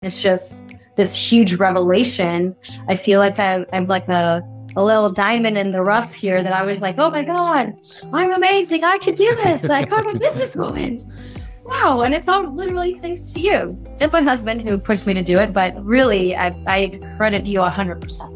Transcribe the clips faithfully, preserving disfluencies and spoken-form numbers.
It's just this huge revelation. I feel like I'm, I'm like a, a little diamond in the rough here that I was like, oh my God, I'm amazing. I can do this. Like, I'm a businesswoman. Wow. And it's all literally thanks to you and my husband who pushed me to do it. But really, I, I credit you one hundred percent.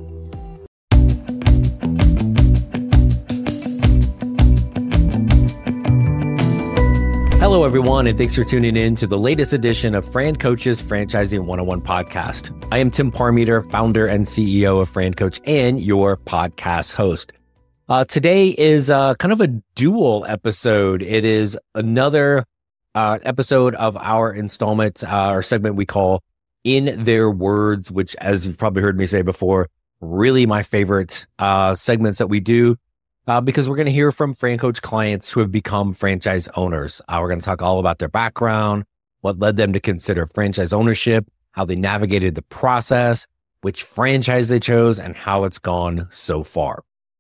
Hello, everyone, and thanks for tuning in to the latest edition of Fran Coach's Franchising one oh one podcast. I am Tim Parmeter, founder and C E O of Fran Coach and your podcast host. Uh, today is uh, kind of a dual episode. It is another uh, episode of our installment, uh, our segment we call In Their Words, which, as you've probably heard me say before, really my favorite uh, segments that we do. Uh, because we're going to hear from Fran Coach clients who have become franchise owners. Uh, we're going to talk all about their background, what led them to consider franchise ownership, how they navigated the process, which franchise they chose, and how it's gone so far.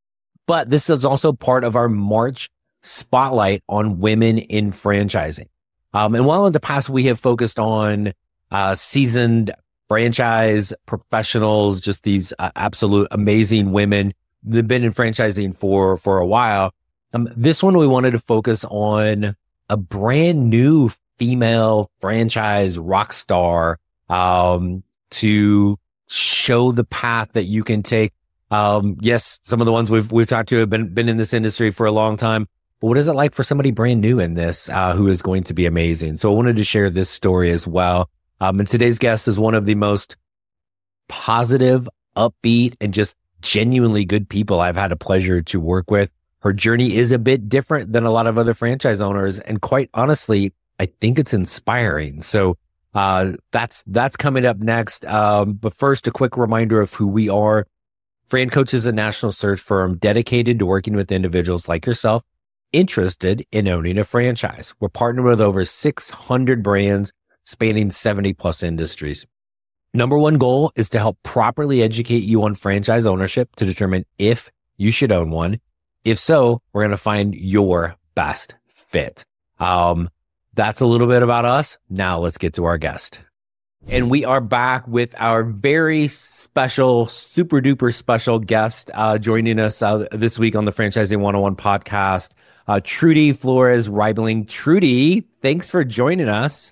But this is also part of our March spotlight on women in franchising. Um, and while in the past we have focused on uh, seasoned franchise professionals, just these uh, absolute amazing women, they've been in franchising for, for a while. Um, this one, we wanted to focus on a brand new female franchise rock star, um, to show the path that you can take. Um, yes, some of the ones we've, we've talked to have been, been in this industry for a long time, but what is it like for somebody brand new in this, uh, who is going to be amazing? So I wanted to share this story as well. Um, and today's guest is one of the most positive, upbeat, and just genuinely good people I've had a pleasure to work with. Her journey is a bit different than a lot of other franchise owners. And quite honestly, I think it's inspiring. So uh, that's that's coming up next. Um, but first, a quick reminder of who we are. Fran Coach is a national search firm dedicated to working with individuals like yourself interested in owning a franchise. We're partnered with over six hundred brands spanning seventy plus industries. Number one goal is to help properly educate you on franchise ownership to determine if you should own one. If so, we're going to find your best fit. Um, that's a little bit about us. Now let's get to our guest. And we are back with our very special, super duper special guest, uh, joining us uh, this week on the Franchising one oh one podcast, uh, Trudy Flores Reibling. Trudy, thanks for joining us.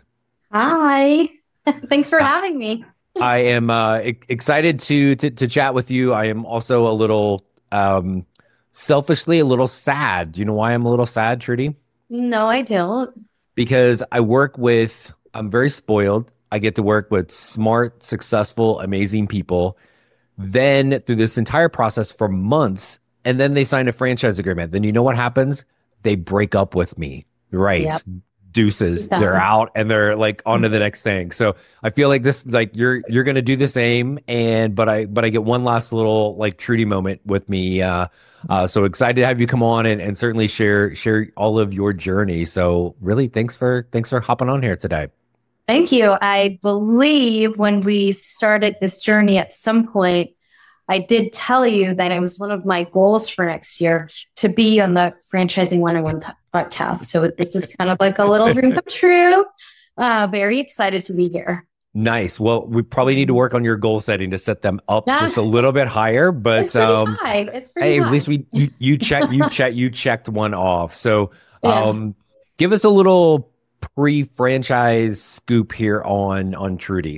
Hi. Thanks for having me. I am uh, e- excited to, to to chat with you. I am also a little um, selfishly a little sad. Do you know why I'm a little sad, Trudy? No, I don't. Because I work with, I'm very spoiled. I get to work with smart, successful, amazing people. Then through this entire process for months, and then they sign a franchise agreement. Then you know what happens? They break up with me. Right. Yep. Deuces, they're out and they're like on to the next thing. So I feel like this, like you're, you're going to do the same. And, but I, but I get one last little like Trudy moment with me. Uh, uh, so excited to have you come on and, and certainly share, share all of your journey. So really thanks for, thanks for hopping on here today. Thank you. I believe when we started this journey at some point, I did tell you that it was one of my goals for next year to be on the Franchising one oh one podcast. So this is kind of like a little dream come true. Uh, very excited to be here. Nice. Well, we probably need to work on your goal setting to set them up just a little bit higher. But it's pretty um, high. It's pretty hey, high. at least we you, you check you check you checked one off. So um, Yeah. give us a little pre-franchise scoop here on on Trudy.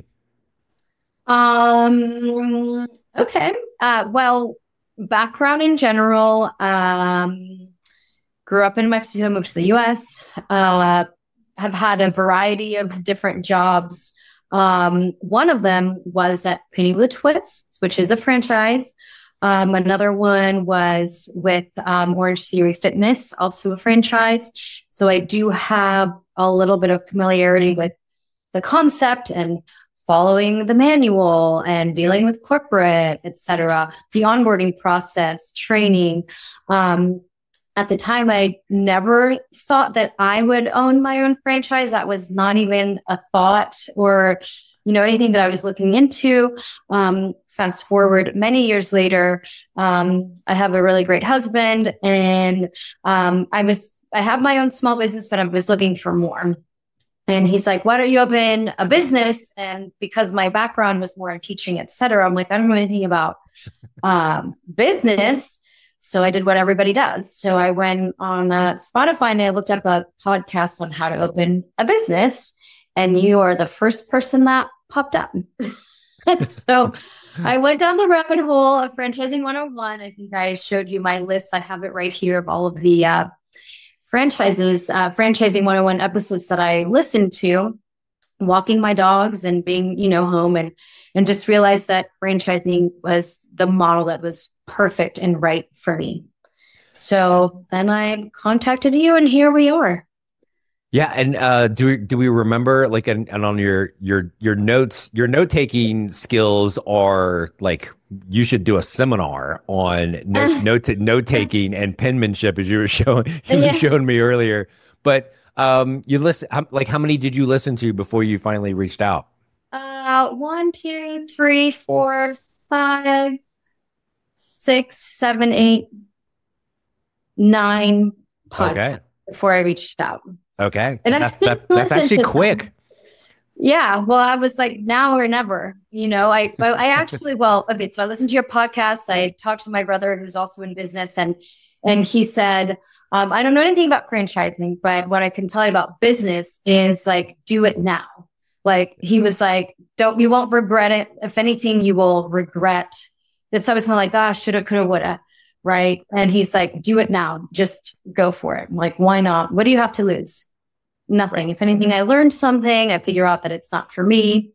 Um. Okay. Uh. Well, background in general. Um. Grew up in Mexico, moved to the U S. Uh. Have had a variety of different jobs. Um. One of them was at Penny with Twists, which is a franchise. Um. Another one was with um, Orange Theory Fitness, also a franchise. So I do have a little bit of familiarity with the concept and following the manual and dealing with corporate, et cetera, the onboarding process, training. Um, at the time, I never thought that I would own my own franchise. That was not even a thought or, you know, anything that I was looking into. Um, fast forward many years later, um, I have a really great husband, and um, I was I have my own small business, but I was looking for more. And he's like, why don't you open a business? And because my background was more in teaching, et cetera, I'm like, I don't know anything about um, business. So I did what everybody does. So I went on uh, Spotify and I looked up a podcast on how to open a business. And you are the first person that popped up. So I went down the rabbit hole of Franchising one oh one. I think I showed you my list. I have it right here of all of the uh, franchises, uh, Franchising one oh one episodes that I listened to, walking my dogs and being, you know, home, and and just realized that franchising was the model that was perfect and right for me. So then I contacted you, and here we are. Yeah, and uh, do we, do we remember, like, and, and on your your your notes, your note taking skills are like, you should do a seminar on note note note taking and penmanship, as you were showing you Yeah. were showing me earlier. But um, you listen, how, like, how many did you listen to before you finally reached out? Uh, one, two, three, four, five, six, seven, eight, nine podcasts Okay. before I reached out. Okay, And I that's still that's, that's listen actually to them. quick. Yeah, well, I was like, now or never, you know, I, but I actually, well, okay. So I listened to your podcast. I talked to my brother who's also in business, and, and he said, um, I don't know anything about franchising, but what I can tell you about business is like, do it now. Like he was like, don't, you won't regret it. If anything, you will regret. It's always kind of like, gosh, shoulda, coulda, woulda. Right. And he's like, do it now. Just go for it. I'm like, why not? What do you have to lose? Nothing. If anything, I learned something. I figure out that it's not for me.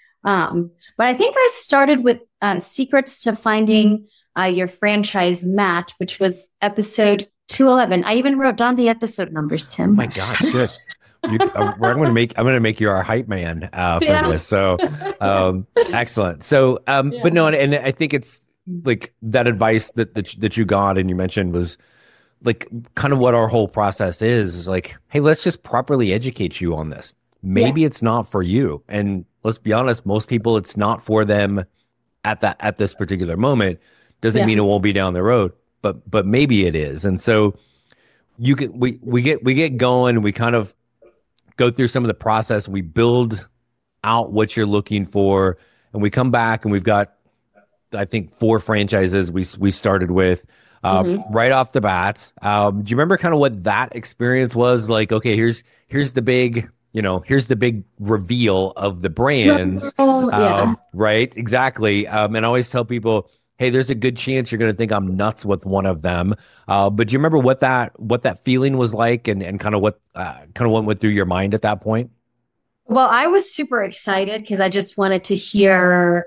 Um, but I think I started with um, secrets to finding uh, your franchise match, which was episode two eleven. I even wrote down the episode numbers, Tim. Oh my gosh, good. You, uh, I'm going to make I'm going to make you our hype man uh, for Yeah. this. So um, excellent. So, um, Yeah. but no, and, and I think it's like that advice that that that you got and you mentioned was like kind of what our whole process is, is like, hey, let's just properly educate you on this. Maybe Yeah. it's not for you. And let's be honest, most people, it's not for them at that, at this particular moment. Doesn't Yeah. mean it won't be down the road, but, but maybe it is. And so you can, we, we get, we get going, we kind of go through some of the process. We build out what you're looking for, and we come back and we've got, I think, four franchises we, we started with. Uh, Mhm. right off the bat. Um, do you remember kind of what that experience was like? Okay, here's here's the big, you know, here's the big reveal of the brands. Oh, yeah. Um, right, exactly. Um, and I always tell people, hey, there's a good chance you're going to think I'm nuts with one of them. Uh, but do you remember what that what that feeling was like, and and kind of what uh, kind of what went through your mind at that point? Well, I was super excited because I just wanted to hear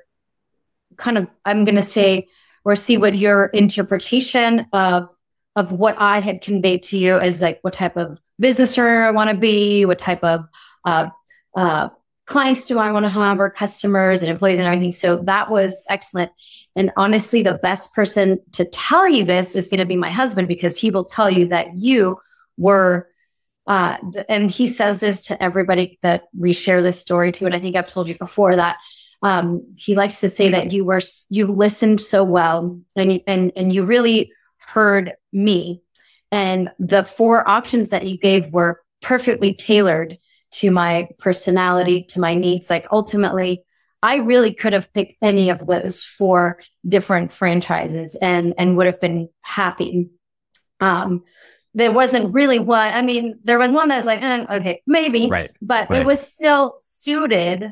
kind of, I'm going to say, or see what your interpretation of of what I had conveyed to you as like what type of business owner I want to be, what type of uh, uh, clients do I want to have, or customers and employees and everything. So that was excellent. And honestly, the best person to tell you this is going to be my husband, because he will tell you that you were, uh, and he says this to everybody that we share this story to. And I think I've told you before that Um, he likes to say that you were, you listened so well, and, and, and you really heard me. And the four options that you gave were perfectly tailored to my personality, to my needs. Like ultimately, I really could have picked any of those four different franchises and, and would have been happy. Um, there wasn't really one. I mean, there was one that was like, eh, okay, maybe, Right. but Right. it was still suited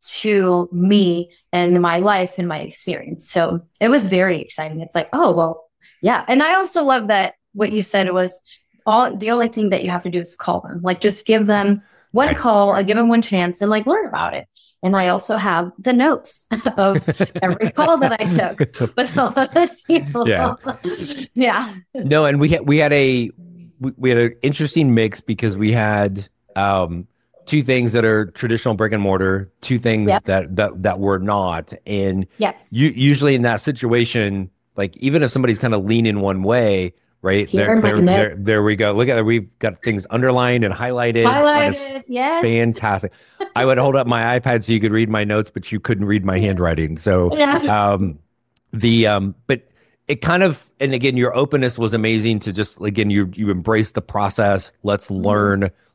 to me and my life and my experience. So it was very exciting. It's like, oh, well, yeah. And I also love that what you said was all, the only thing that you have to do is call them, like just give them one Right. call, I give them one chance and like learn about it. And I also have the notes of every call that I took with all of those people. Yeah. Yeah. No, and we had we had a we, we had an interesting mix because we had um two things that are traditional brick and mortar, two things Yep. that that that were not. And Yes. you usually in that situation, like even if somebody's kind of leaning one way, right? Here There, are my there, notes. there, there we go. Look at it. We've got things underlined and highlighted. That is Highlighted. Yes. fantastic. I would hold up my iPad so you could read my notes, but you couldn't read my handwriting. So Yeah. um the um but it kind of, and again, your openness was amazing to just, again, you you embrace the process. Let's learn,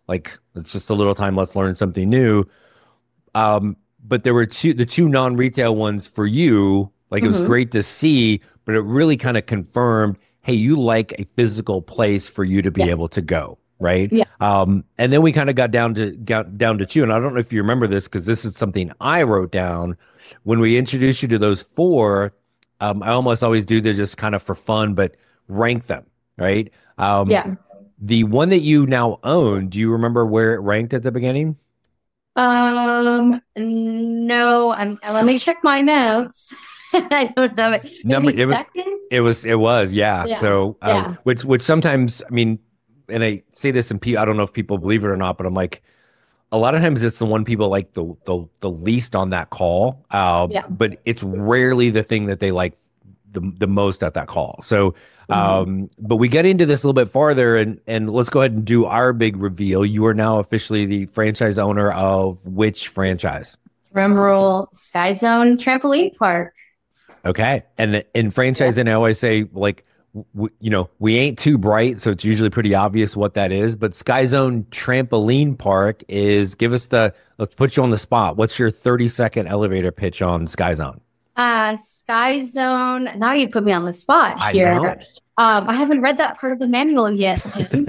like it's just a little time, let's learn something new. Um, but there were two, the two non-retail ones for you, like it was Mm-hmm. great to see, but it really kind of confirmed, hey, you like a physical place for you to be Yeah. able to go, right? Yeah. Um, and then we kind of got down to got down to two, and I don't know if you remember this because this is something I wrote down when we introduced you to those four. Um, I almost always do this just kind of for fun, but rank them, right? Um, Yeah. the one that you now own, do you remember where it ranked at the beginning? Um, no, I'm, let me check my notes. I don't know it. Number Maybe it was second? it was it was yeah. Yeah. So uh, Yeah. which which sometimes I mean, and I say this and pe- I don't know if people believe it or not, but I'm like a lot of times it's the one people like the the the least on that call. Uh, Yeah. but it's rarely the thing that they like the the most at that call. So Mhm. um, but we get into this a little bit farther and and let's go ahead and do our big reveal. You are now officially the franchise owner of which franchise? Drum roll, Sky Zone Trampoline Park. Okay. And in Yeah. franchising, I always say, like, w- you know, we ain't too bright, so it's usually pretty obvious what that is. But Sky Zone Trampoline Park is, give us the, let's put you on the spot. What's your thirty second elevator pitch on Sky Zone? Uh, Sky Zone. Now you put me on the spot I here. know. Um, I haven't read that part of the manual yet.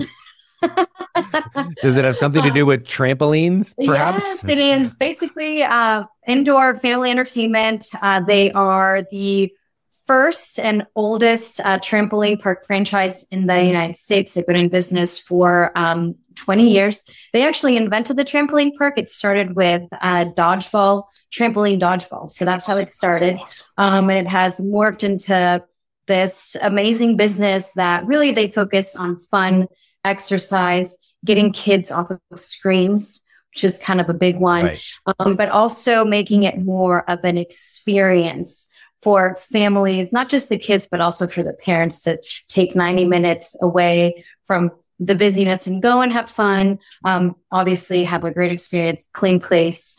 Does it have something to do with trampolines, perhaps? Yes, it is basically uh, indoor family entertainment. Uh, they are the first and oldest uh, trampoline park franchise in the United States. They've been in business for um, twenty years. They actually invented the trampoline park. It started with uh, dodgeball, trampoline dodgeball. So that's how it started. Um, and it has morphed into this amazing business that really they focus on fun, exercise, getting kids off of screens, which is kind of a big one, Right. um, but also making it more of an experience for families, not just the kids, but also for the parents to take ninety minutes away from the busyness and go and have fun. Um, obviously, have a great experience, clean place,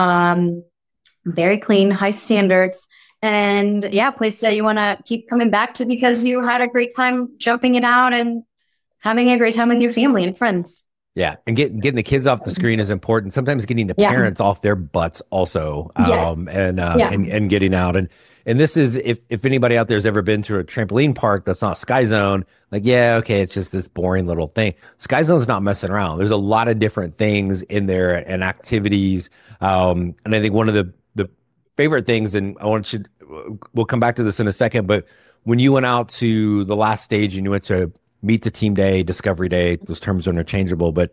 um, very clean, high standards. And yeah, place that you want to keep coming back to because you had a great time jumping it out and having a great time with your family and friends. Yeah, and getting getting the kids off the screen is important. Sometimes getting the Yeah. parents off their butts also, Yes. um, and uh, Yeah. and and getting out. And and this is if if anybody out there has ever been to a trampoline park that's not Sky Zone, like yeah, okay, it's just this boring little thing. Sky Zone's not messing around. There's a lot of different things in there and activities. Um, and I think one of the the favorite things, and I want you, we'll come back to this in a second, but when you went out to the last stage and you went to meet the team day, discovery day, those terms are interchangeable, but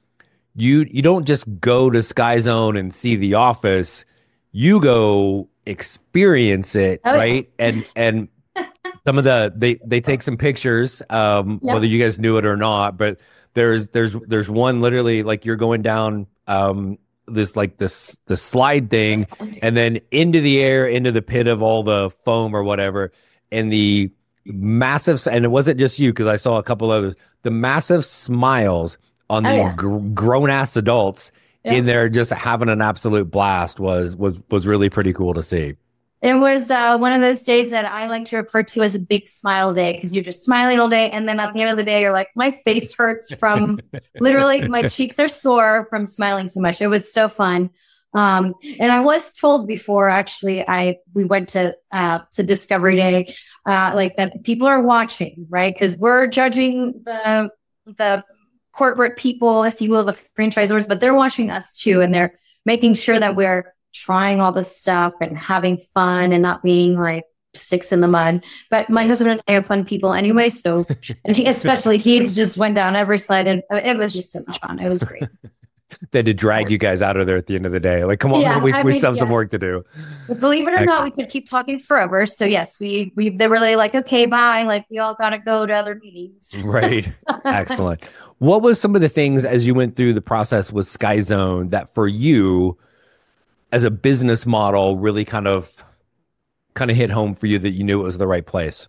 you you don't just go to Sky Zone and see the office, you go experience it, Oh, yeah. right? And and some of the they they take some pictures, um, Yep. whether you guys knew it or not, but there's there's there's one literally like you're going down um this like this the slide thing and then into the air, into the pit of all the foam or whatever, and the massive, and it wasn't just you because I saw a couple others, the massive smiles on Oh, these yeah. gr- grown ass adults Yeah. in there just having an absolute blast was was was really pretty cool to see. It was uh, one of those days that I like to refer to as a big smile day because you're just smiling all day. And then at the end of the day, you're like, my face hurts from literally my cheeks are sore from smiling so much. It was so fun. Um, and I was told before, actually, I we went to uh, to Discovery Day, uh, like that people are watching, right? Because we're judging the the corporate people, if you will, the franchisors, but they're watching us too, and they're making sure that we're trying all this stuff and having fun and not being like sticks in the mud. But my husband and I are fun people anyway, so and he, especially he just went down every slide, and it was just so much fun. It was great. They had to drag you guys out of there at the end of the day. Like, come on, Yeah, we, I we mean, still have some yeah. work to do. But believe it or not, we could keep talking forever. So yes, we we they were really like, okay, bye. Like we all got to go to other meetings. Right. Excellent. What was some of the things as you went through the process with Sky Zone that for you as a business model really kind of kind of hit home for you that you knew it was the right place?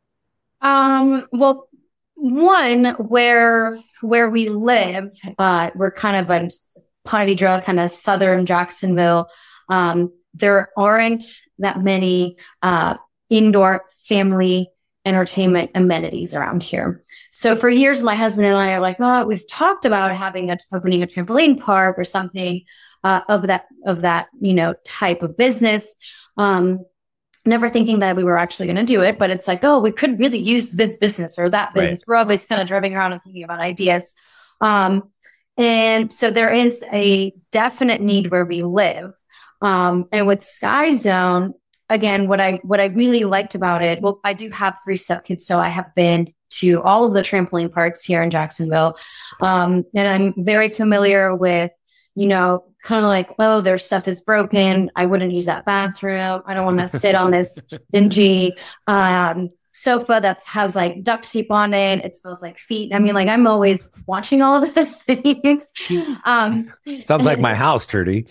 Um, well, one where where we live, uh, we're kind of in Ponte Vedra, kind of southern Jacksonville. Um, there aren't that many uh, indoor family entertainment amenities around here. So for years, my husband and I are like, oh, we've talked about having a opening a trampoline park or something uh, of that of that you know type of business. Um, never thinking that we were actually going to do it, but it's like, oh, we could really use this business or that business. Right. We're always kind of driving around and thinking about ideas. Um, and so there is a definite need where we live. Um, and with Sky Zone, again, what I what I really liked about it, well, I do have three stepkids, so I have been to all of the trampoline parks here in Jacksonville. Um, and I'm very familiar with, you know, kind of like, oh, their stuff is broken. I wouldn't use that bathroom. I don't want to sit on this dingy um, sofa that has like duct tape on it. It smells like feet. I mean, like I'm always watching all of those things. Um, Sounds like my house, Trudy.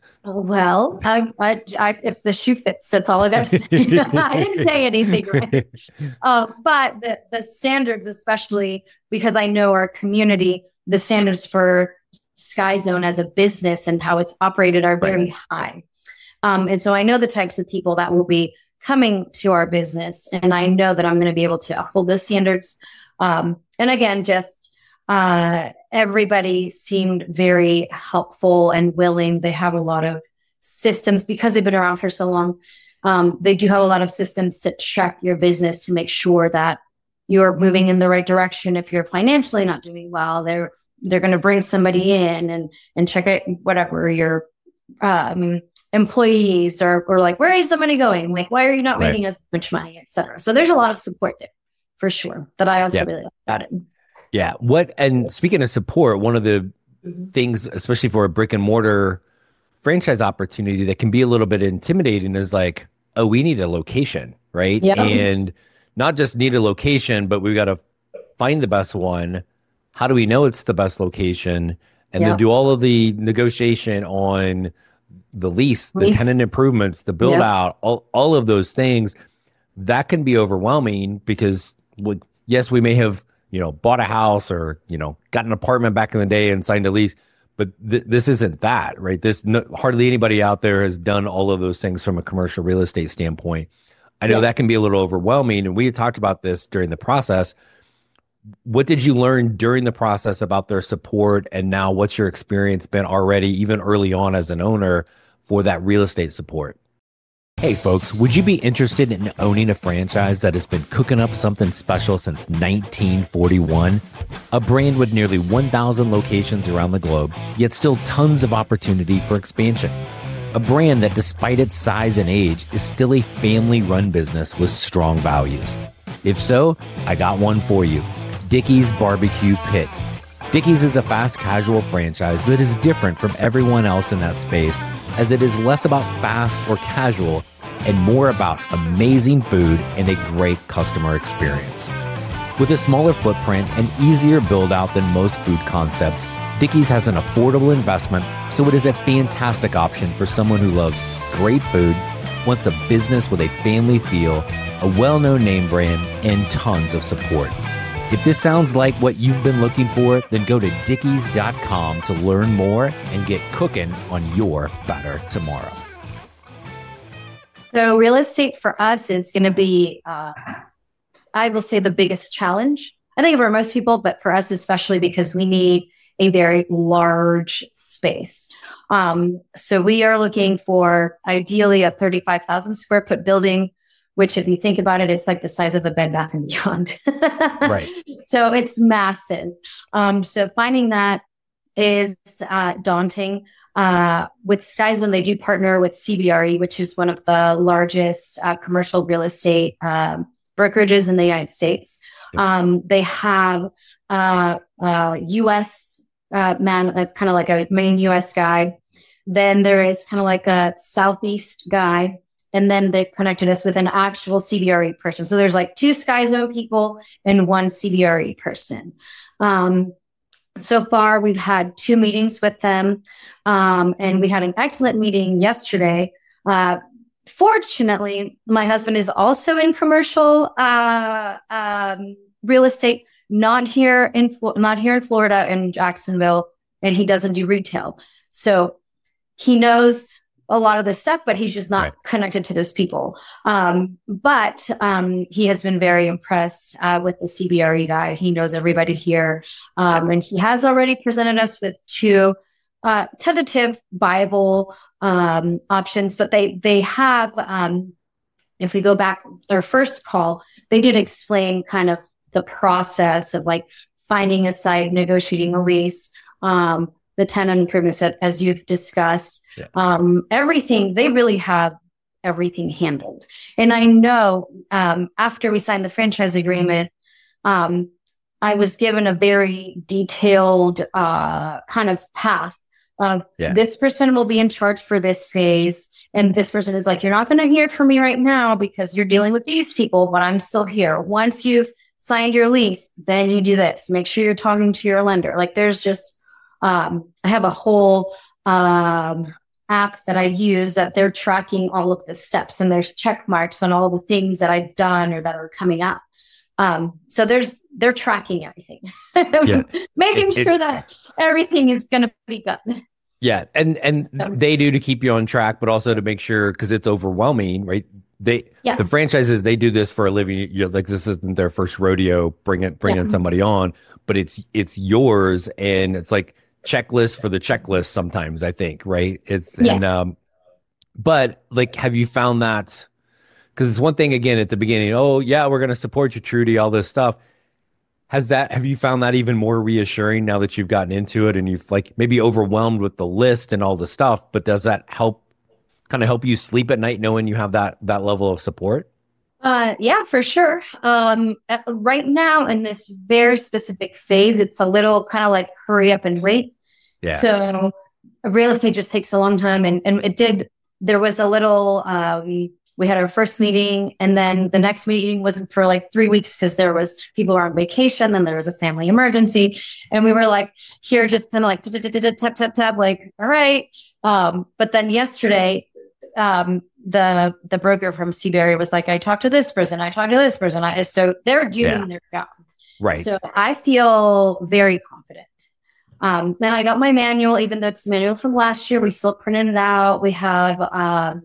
Well, I, I, I, if the shoe fits, that's all I got to say. I didn't say anything, right? Uh, but the, the standards, especially because I know our community, the standards for Sky Zone as a business and how it's operated are very right. high. Um, and so I know the types of people that will be coming to our business, and I know that I'm going to be able to uphold those standards. Um, and again, just uh, everybody seemed very helpful and willing. They have a lot of systems because they've been around for so long. Um, they do have a lot of systems to check your business to make sure that you're moving in the right direction. If you're financially not doing well, they're they're going to bring somebody in and and check it, whatever your um, employees are, or like, where is the money going? Like, why are you not right. making as much money, et cetera. So there's a lot of support there for sure that I also yep. really like about it. Yeah. What, and speaking of support, one of the mm-hmm. things, especially for a brick and mortar franchise opportunity that can be a little bit intimidating is like, oh, we need a location, right? Yeah. And not just need a location, but we've got to find the best one. How do we know it's the best location? And yeah. then do all of the negotiation on the lease, the lease. tenant improvements, the build yeah. out, all, all of those things. That can be overwhelming because, we, yes, we may have, you know, bought a house or, you know, got an apartment back in the day and signed a lease, but th- this isn't that, right? This no, hardly anybody out there has done all of those things from a commercial real estate standpoint. I know yeah. that can be a little overwhelming, and we had talked about this during the process. What did you learn during the process about their support, and now what's your experience been already, even early on as an owner, for that real estate support? Hey folks, would you be interested in owning a franchise that has been cooking up something special since nineteen forty-one? A brand with nearly one thousand locations around the globe, yet still tons of opportunity for expansion. A brand that, despite its size and age, is still a family-run business with strong values. If so, I got one for you. Dickey's Barbecue Pit. Dickey's is a fast casual franchise that is different from everyone else in that space, as it is less about fast or casual and more about amazing food and a great customer experience. With a smaller footprint and easier build out than most food concepts, Dickey's has an affordable investment, so it is a fantastic option for someone who loves great food, wants a business with a family feel, a well-known name brand, and tons of support. If this sounds like what you've been looking for, then go to dickeys dot com to learn more and get cooking on your better tomorrow. So real estate for us is going to be, uh, I will say, the biggest challenge. I think for most people, but for us especially, because we need a very large space. Um, so we are looking for ideally a thirty-five thousand square foot building, which if you think about it, it's like the size of a Bed Bath and Beyond. Right. So it's massive. Um, so finding that is uh, daunting. Uh, with Sky Zone, they do partner with C B R E, which is one of the largest uh, commercial real estate um, brokerages in the United States. Yep. Um, they have uh, uh, U S uh, man, uh, kind of like a main U S guy. Then there is kind of like a Southeast guy. And then they connected us with an actual C B R E person. So there's like two Sky Zone people and one C B R E person. Um, so far, we've had two meetings with them. Um, and we had an excellent meeting yesterday. Uh, fortunately, my husband is also in commercial uh, um, real estate, not here in Flo- not here in Florida, in Jacksonville, and he doesn't do retail. So he knows a lot of this stuff, but he's just not Right. connected to those people. Um, but um, he has been very impressed uh, with the C B R E guy. He knows everybody here. Um, and he has already presented us with two uh, tentative Bible um, options, but they, they have, um, if we go back their first call, they did explain kind of the process of like finding a site, negotiating a lease, um, the tenant improvements that, as you've discussed, Yeah. um, everything, they really have everything handled. And I know um, after we signed the franchise agreement, um, I was given a very detailed uh, kind of path of Yeah. this person will be in charge for this phase. And this person is like, you're not going to hear from me right now because you're dealing with these people, but I'm still here. Once you've signed your lease, then you do this. Make sure you're talking to your lender. Like there's just, um, I have a whole um, app that I use that they're tracking all of the steps, and there's check marks on all the things that I've done or that are coming up. Um, so there's, they're tracking everything, Yeah. making It- it- sure that everything is going to be done. Yeah. And, and So- they do to keep you on track, but also to make sure, because it's overwhelming, right? They, Yeah. the franchises, they do this for a living. You're like, this isn't their first rodeo, bring it, bringing Yeah. somebody on, but it's, it's yours. And it's like checklist for the checklist sometimes, I think, right? It's, Yes. and, um, but like, have you found that? Because it's one thing, again, at the beginning, oh, yeah, we're going to support you, Trudy, all this stuff. Has that, have you found that even more reassuring now that you've gotten into it and you've like maybe overwhelmed with the list and all the stuff, but does that help kind of help you sleep at night knowing you have that, that level of support? Uh, yeah, for sure. Um, uh, right now in this very specific phase, it's a little kind of like hurry up and wait. Yeah. So real estate just takes a long time. And, and it did, there was a little, um, we had our first meeting, and then the next meeting wasn't for like three weeks because there was people were on vacation. Then there was a family emergency, and we were like here just kind of like tap tap tap, like all right. Um, but then yesterday, um, the the broker from Seabury was like, I talked to this person, I talked to this person. I so they're doing Yeah. their job, Right. so I feel very confident. Um, then I got my manual, even though it's manual from last year, we still printed it out. We have um.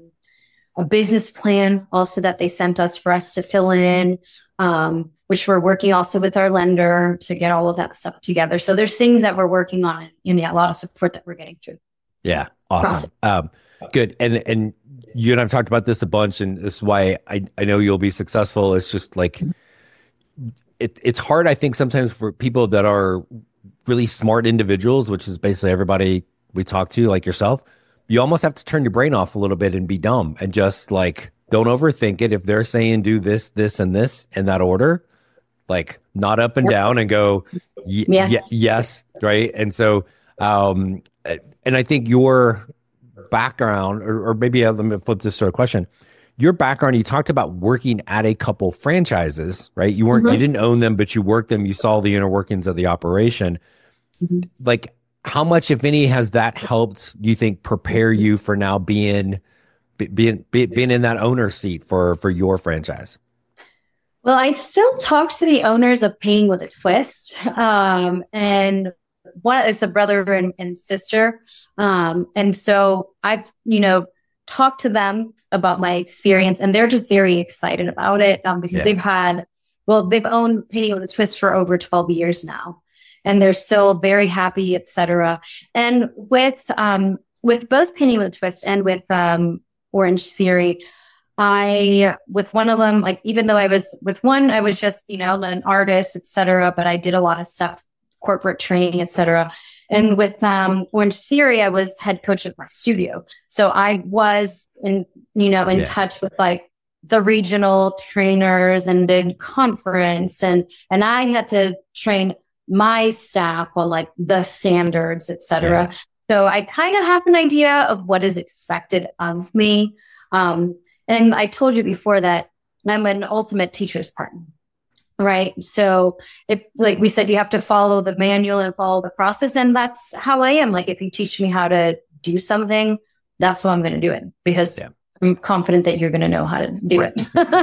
a business plan also that they sent us for us to fill in, um, which we're working also with our lender to get all of that stuff together. So there's things that we're working on and yeah, a lot of support that we're getting through. Yeah. Awesome. Um, good. And, and you and I've talked about this a bunch, and this is why I, I know you'll be successful. It's just like, it, it's hard, I think, sometimes for people that are really smart individuals, which is basically everybody we talk to, like yourself. You almost have to turn your brain off a little bit and be dumb and just like, don't overthink it. If they're saying do this, this, and this in that order, like nod up and Yep. down and go, y- Yes. y- yes. Right. And so, um, and I think your background, or, or maybe uh, let me flip this to a question. Your background, you talked about working at a couple franchises, right? You weren't, Mhm. you didn't own them, but you worked them. You saw the inner workings of the operation. Mhm. Like, how much, if any, has that helped, you think, prepare you for now being be- being be, being in that owner seat for for your franchise? Well, I still talk to the owners of Painting with a Twist. Um, and one is a brother and, and sister. Um, and so I've, you know, talked to them about my experience, and they're just very excited about it um, because Yeah. they've had, well, they've owned Painting with a Twist for over twelve years now. And they're still very happy, et cetera. And with um, with both Painting with a Twist and with um, Orange Theory, I with one of them, like even though I was with one, I was just you know an artist, et cetera. But I did a lot of stuff, corporate training, et cetera. And with um, Orange Theory, I was head coach of my studio, so I was in you know in Yeah. touch with like the regional trainers and did conference, and and I had to train my staff on like the standards, et cetera. Yeah. So I kind of have an idea of what is expected of me. Um, and I told you before that I'm an ultimate teacher's partner, right? So if, like we said, you have to follow the manual and follow the process. And that's how I am. Like if you teach me how to do something, that's what I'm going to do it because Yeah. I'm confident that you're going to know how to do it.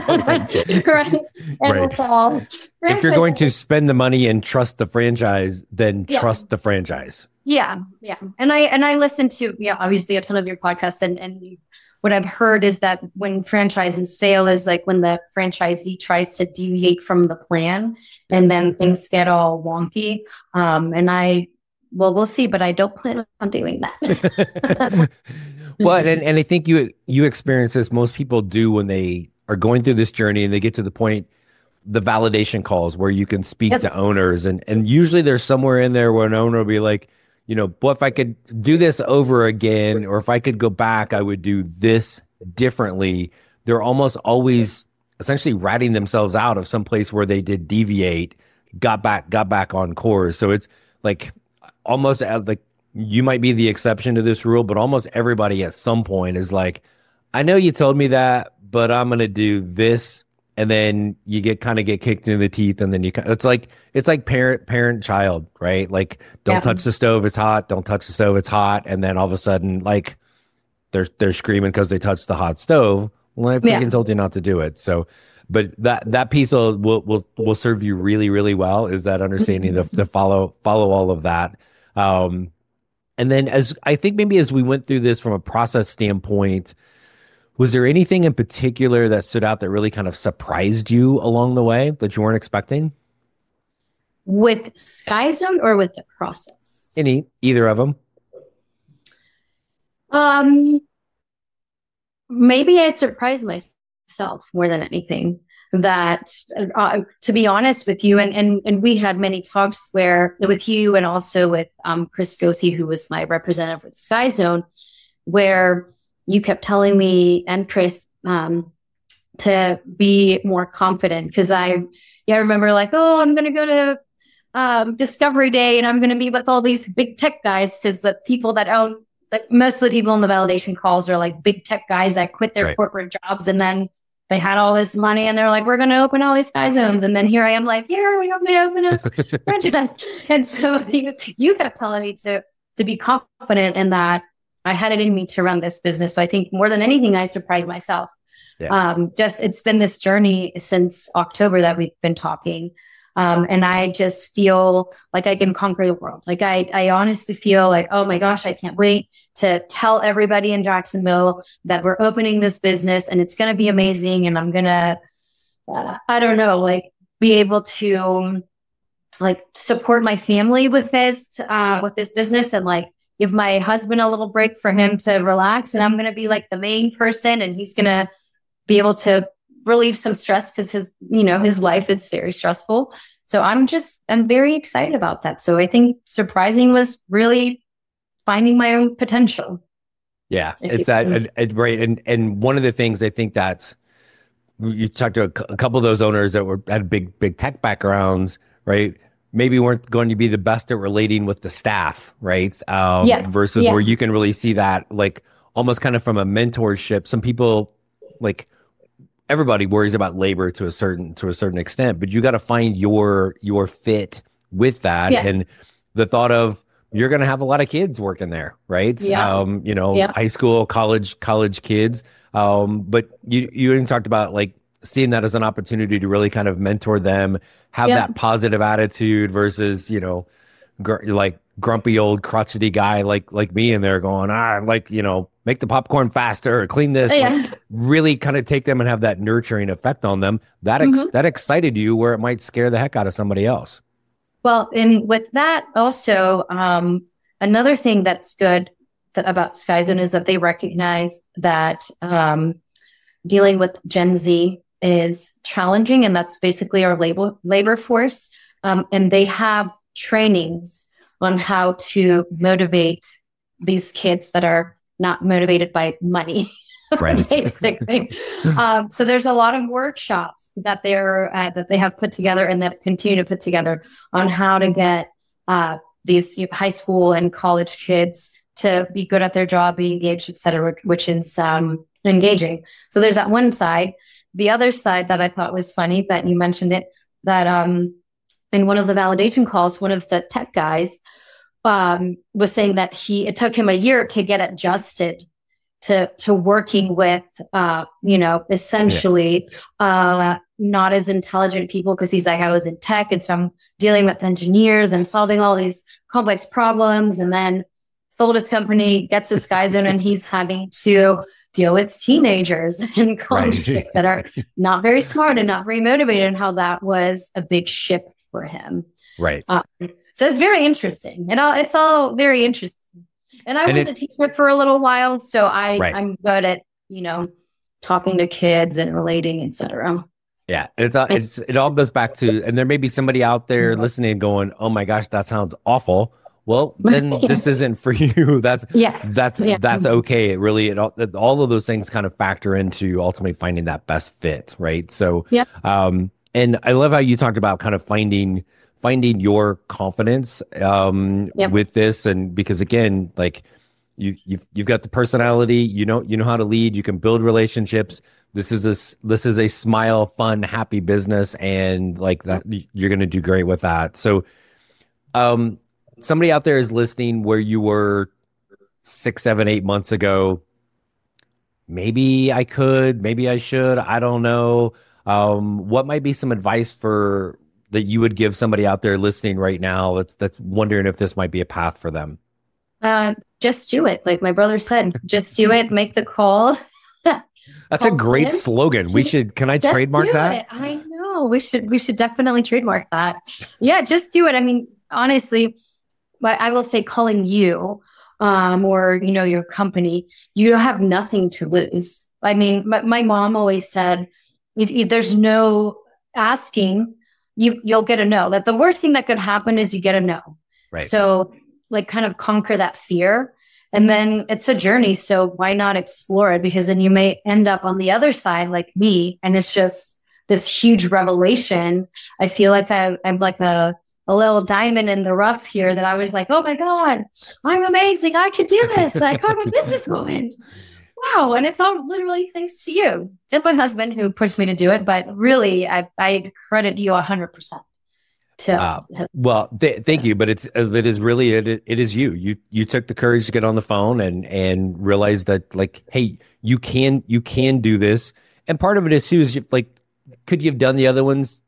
right. And Right. with all If you're going to franchises- spend the money and trust the franchise, then Yeah. trust the franchise. Yeah, yeah. And I and I listen to, yeah, obviously a ton of your podcasts, and and what I've heard is that when franchises fail is like when the franchisee tries to deviate from the plan, and then things get all wonky. Um, and I, well, we'll see, but I don't plan on doing that. Well, and, and I think you you experience this. Most people do when they are going through this journey and they get to the point, the validation calls where you can speak Yep. to owners, and and usually there's somewhere in there where an owner will be like, you know, well, if I could do this over again, or if I could go back, I would do this differently. They're almost always essentially ratting themselves out of some place where they did deviate, got back, got back on course. So it's like almost like you might be the exception to this rule, but almost everybody at some point is like, I know you told me that, but I'm going to do this. And then you get kind of get kicked in the teeth, and then you it's like it's like parent parent child, right? Like, don't Yeah. touch the stove, it's hot. Don't touch the stove, it's hot. And then all of a sudden, like, they're they're screaming because they touched the hot stove. Well, I freaking Yeah. told you not to do it. So, but that that piece will will will, will serve you really really well. Is that understanding the to follow follow all of that. Um, and then as I think maybe as we went through this from a process standpoint, was there anything in particular that stood out that really kind of surprised you along the way that you weren't expecting? With SkyZone or with the process? Any, either of them? Um, maybe I surprised myself more than anything. That, uh, to be honest with you, and, and and we had many talks where with you and also with um, Chris Gothi, who was my representative with SkyZone, where you kept telling me and Chris um, to be more confident, because I, yeah, I remember like, oh, I'm going to go to um, Discovery Day and I'm going to be with all these big tech guys, because the people that own, like most of the people in the validation calls are like big tech guys that quit their Right. corporate jobs, and then they had all this money and they're like, we're going to open all these SkyZones. And then here I am like, yeah, we open, open a franchise. And so you, you kept telling me to, to be confident in that I had it in me to run this business. So I think more than anything, I surprised myself. Yeah. Um, just, it's been this journey since October that we've been talking. Um, and I just feel like I can conquer the world. Like I, I honestly feel like, oh my gosh, I can't wait to tell everybody in Jacksonville that we're opening this business and it's going to be amazing. And I'm going to, uh, I don't know, like be able to like support my family with this, uh, with this business, and like give my husband a little break for him to relax. And I'm going to be like the main person, and he's going to be able to relieve some stress, because his, you know, his life is very stressful. So I'm just, I'm very excited about that. So I think surprising was really finding my own potential. Yeah, If it's you- that, and, and, right. And, and one of the things I think that you talked to a, cou- a couple of those owners that were had big, big tech backgrounds, right? Maybe weren't going to be the best at relating with the staff, right? Um, Yes. versus Yeah. where you can really see that, like almost kind of from a mentorship. Some people, like everybody worries about labor to a certain to a certain extent, but you got to find your your fit with that. Yeah. And the thought of you're going to have a lot of kids working there, right? Yeah. Um, you know, Yeah. high school, college, college kids. Um, but you you even talked about like seeing that as an opportunity to really kind of mentor them, have Yeah. that positive attitude versus, you know, gr- like grumpy old crotchety guy like like me in there going, ah, like, you know, make the popcorn faster or clean this. Yeah. Like, really kind of take them and have that nurturing effect on them. That ex- Mhm. that excited you where it might scare the heck out of somebody else. Well, and with that also, um, another thing that's good that, about SkyZone is that they recognize that um, dealing with Gen Z is challenging, and that's basically our labor labor force. Um, and they have trainings on how to motivate these kids that are not motivated by money. Right. Basically. Um, so there's a lot of workshops that they're uh, that they have put together and that continue to put together on how to get uh, these high school and college kids to be good at their job, be engaged, et cetera, which is um, engaging. So there's that one side. The other side that I thought was funny that you mentioned it, that um, in one of the validation calls, one of the tech guys um, was saying that he it took him a year to get adjusted to to working with, uh, you know, essentially uh, not as intelligent people, because he's like, I was in tech, and so I'm dealing with engineers and solving all these complex problems, and then sold his company, gets this guy in, and he's having to deal with teenagers and college kids Right. that are not very smart and not very motivated, and how that was a big shift for him. Right. Um, so it's very interesting. And all, it's all very interesting. And I And was it- a teacher for a little while, so I, Right. I'm good at, you know, talking to kids and relating, et cetera. Yeah, it's, all- it's it all goes back to, and there may be somebody out there listening going, "Oh my gosh, that sounds awful." Well, then Yeah. this isn't for you. That's Yes. that's Yeah. that's okay. It really, it all, all of those things kind of factor into ultimately finding that best fit, right? So, Yep. um, and I love how you talked about kind of finding finding your confidence um Yep. with this, and because again, like you you've you've got the personality, you know you know how to lead, you can build relationships. This is a s- this is a smile, fun, happy business, and like that, you're going to do great with that. So, um, somebody out there is listening where you were six, seven, eight months ago. Maybe I could, maybe I should. I don't know. Um, what might be some advice for that you would give somebody out there listening right now that's that's wondering if this might be a path for them? Uh, just do it. Like my brother said, just do it. Make the call. That's a Call great in. slogan. We should. Can I Just trademark do that? it. I know. We should. We should definitely trademark that. Yeah, just do it. I mean, honestly, but I will say, calling you, um, or you know, your company, you have nothing to lose. I mean, my, my mom always said, if, if there's no asking, you you'll get a no. That the worst thing that could happen is you get a no. Right. So, like, kind of conquer that fear. And then it's a journey. So why not explore it? Because then you may end up on the other side like me. And it's just this huge revelation. I feel like I, I'm like a, a little diamond in the rough here that I was like, oh my God, I'm amazing. I can do this. I got my business going. Wow. And it's all literally thanks to you and my husband who pushed me to do it. But really, I, I credit you one hundred percent. To, Uh, well, th- thank you, but it's uh, it is really it it is you. You you took the courage to get on the phone and and realize that, like, hey, you can you can do this. And part of it is too is you, like, could you have done the other ones?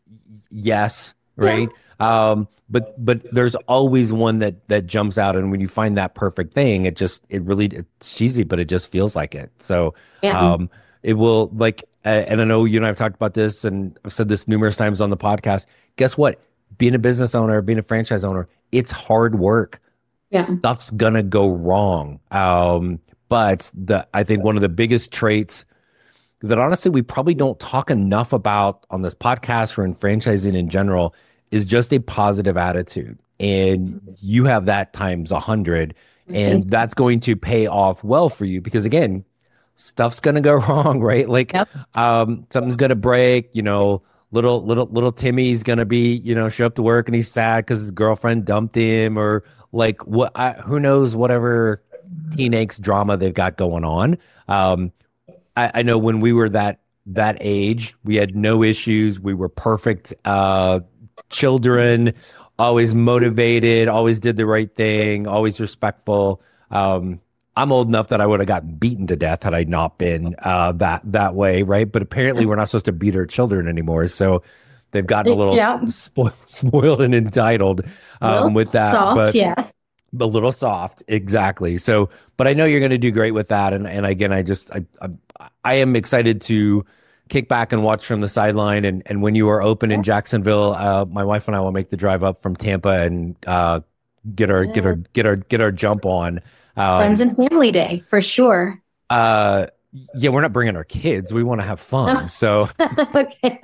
Yes, right. Yeah. Um, but but there's always one that that jumps out, and when you find that perfect thing, it just it really it's cheesy, but it just feels like it. So yeah. um, it will like. Uh, and I know you and I have talked about this, and I've said this numerous times on the podcast. Guess what? Being a business owner, being a franchise owner, it's hard work. Yeah. Stuff's gonna go wrong. Um, but the I think one of the biggest traits that honestly we probably don't talk enough about on this podcast or in franchising in general is just a positive attitude. And you have that times a hundred, and that's going to pay off well for you because again, stuff's gonna go wrong, right? Like, Yep. um, something's gonna break. You know, little little little Timmy's gonna be, you know, show up to work and he's sad because his girlfriend dumped him, or like what? I, who knows? Whatever teen angst drama they've got going on. Um, I, I know when we were that that age, we had no issues. We were perfect uh, children, always motivated, always did the right thing, always respectful. Um, I'm old enough that I would have gotten beaten to death had I not been uh, that that way, right? But apparently, we're not supposed to beat our children anymore, so they've gotten a little Yeah. spoiled, spoiled and entitled um, Little with that. soft, but yes. a little soft, exactly. So, but I know you're going to do great with that, and and again, I just I I, I am excited to kick back and watch from the sideline. And and when you are open in Jacksonville, uh, my wife and I will make the drive up from Tampa and uh, get our get our get our get our jump on. Um, Friends and family day for sure. Uh, yeah, we're not bringing our kids. We want to have fun. So, Okay.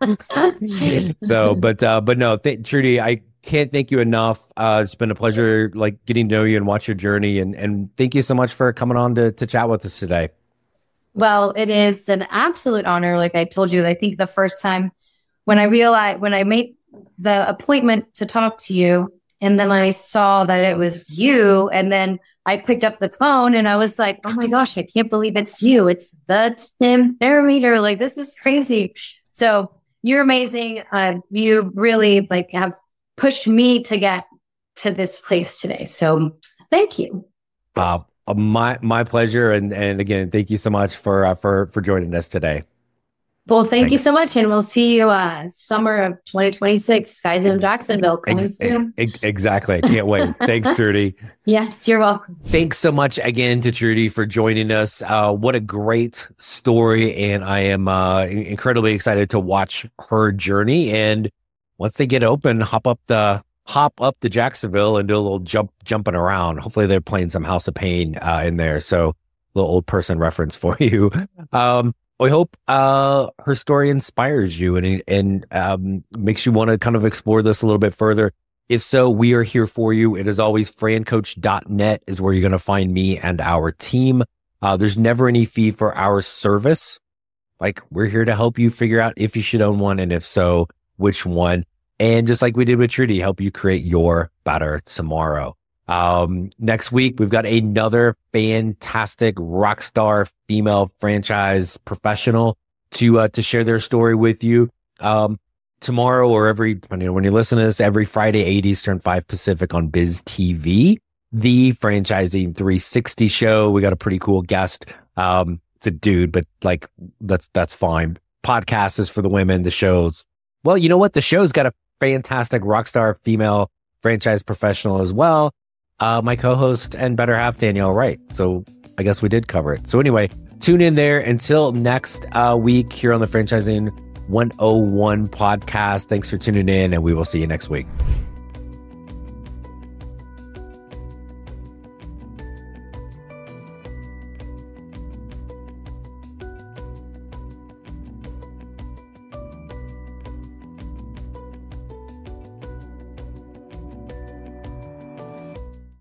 so, but uh, but no, th- Trudy, I can't thank you enough. Uh, it's been a pleasure, like getting to know you and watch your journey. And and thank you so much for coming on to to chat with us today. Well, it is an absolute honor. Like I told you, I think the first time when I realized, when I made the appointment to talk to you, and then I saw that it was you, and then I picked up the phone and I was like, oh my gosh, I can't believe it's you. It's the Tim Parameter. Like, this is crazy. So you're amazing. Uh, you really like have pushed me to get to this place today. So thank you. Uh, Uh, my my pleasure, and and again, thank you so much for uh, for for joining us today. Well, thank Thanks. you so much, and we'll see you uh, summer of twenty twenty-six, guys in Jacksonville coming Ex- soon. ex- exactly, I can't wait. Thanks, Trudy. Yes, you're welcome. Thanks so much again to Trudy for joining us. Uh, what a great story, and I am uh, incredibly excited to watch her journey. And once they get open, hop up the hop up to Jacksonville and do a little jump jumping around. Hopefully, they're playing some House of Pain uh, in there. So, a little old person reference for you. Um, We hope uh, her story inspires you and and um, makes you want to kind of explore this a little bit further. If so, we are here for you. It is always fran coach dot net is where you're going to find me and our team. Uh, there's never any fee for our service. Like, we're here to help you figure out if you should own one, and if so, which one. And just like we did with Trudy, help you create your better tomorrow. Um, next week, we've got another fantastic rock star female franchise professional to, uh, to share their story with you. Um, tomorrow or every, depending on when you listen to this, every Friday, eight Eastern, five Pacific on Biz T V, the Franchising three sixty show. We got a pretty cool guest. Um, it's a dude, but like, that's, that's fine. Podcast is for the women. The show's, well, you know what? The show's got a fantastic rock star female franchise professional as well. Uh, my co-host and better half, Danielle Wright. So I guess we did cover it. So anyway, tune in there. Until next uh, week here on the Franchising one oh one podcast. Thanks for tuning in, and we will see you next week.